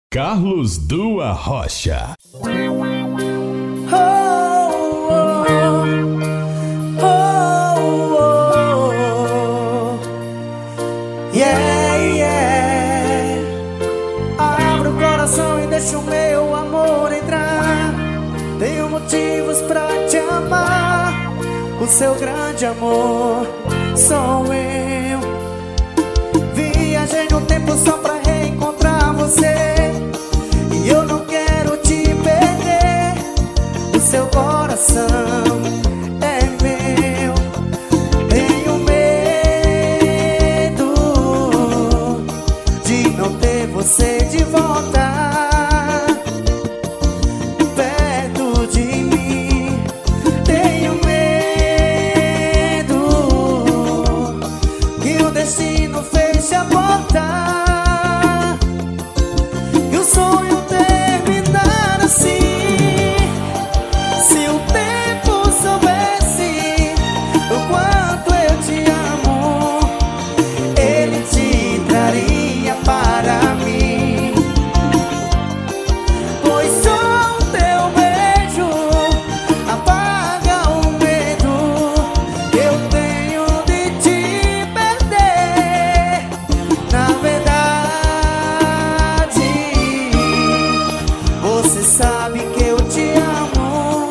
Carlos Dua Rocha. Abra o coração e deixa o meu amor entrar. Tenho motivos pra te amar. O seu grande amor sou eu. Viajei no tempo só pra reencontrar você, e eu não quero te perder. O seu coração é meu. Tenho medo de não ter você de volta perto de mim. Tenho medo que o destino feche a porta, que o sonho terminar assim. Se o tempo soubesse o quanto eu te amo, ele te traria para mim. Pois só o teu beijo apaga o medo que eu tenho de te perder. Na verdade, você sabe que eu te amo.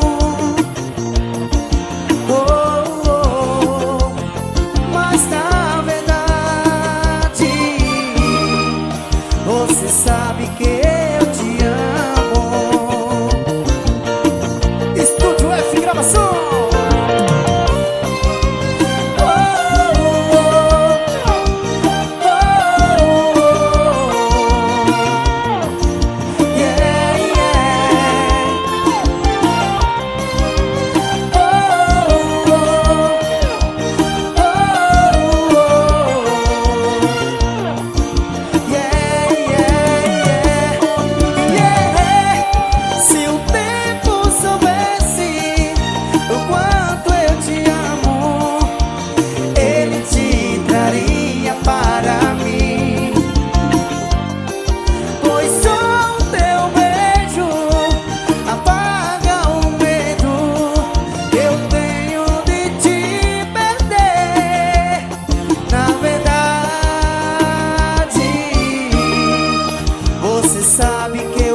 Mas na verdade, você sabe que eu te amo. Estúdio F Gravação. Se o tempo soubesse o quanto eu te amo, ele te traria para mim. Pois só o teu beijo apaga o medo que eu tenho de te perder. Na verdade, você sabe que